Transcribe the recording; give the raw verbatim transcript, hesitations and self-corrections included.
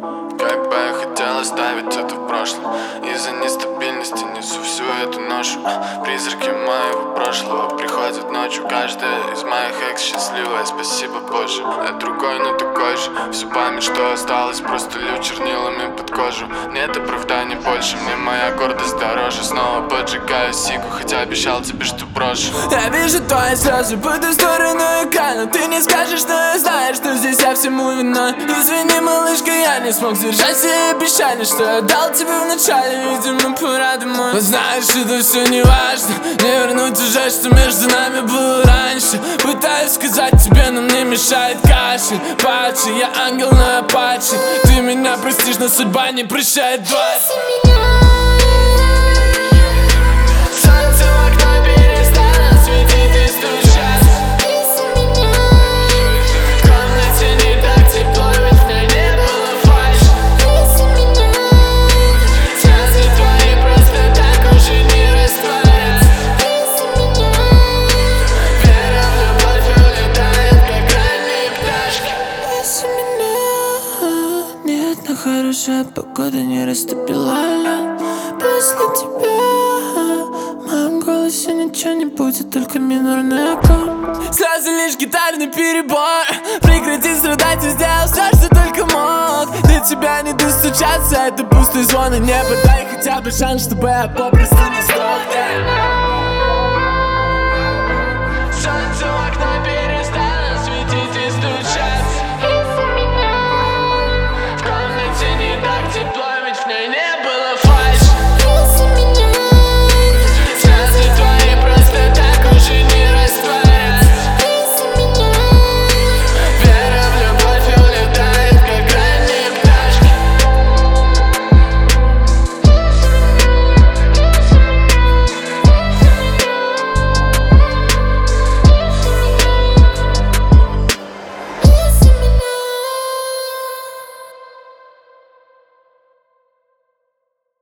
Как бы я хотел оставить это в прошлом. Из-за нестабильности несу всю эту ношу. Призраки моего прошлого приходят ночью. Каждая из моих экс счастливая, спасибо Боже. Я другой, но такой же. Всю память, что осталось, просто лью чернилами под кожу. Нет оправданий больше, мне моя гордость дороже. Снова поджигаю сигу, хотя обещал тебе, что брошу. Я вижу твои слезы по ту сторону экрана. Ты не скажешь, но я знаю, что здесь я всему виной. Извини, малышка, я не смог сдержать все обещания, что я дал тебе в начале. Видимо, пора домой. Но знаешь, это все не важно. Не вернуть уже, что между нами было раньше. Пытаюсь сказать тебе, но мне мешает кашель. Патчи, я ангел на апаче. Ты меня простишь, но судьба не прощает двадцать. Хорошая погода не растопила лед. После тебя в моем голосе ничего не будет, только минорный аккорд. Слезы лишь гитарный перебор. Прекрати страдать, я сделал все, что только мог. До тебя не достучаться, это пустые звоны неба. Дай хотя бы шанс, чтобы я попросту не сдох.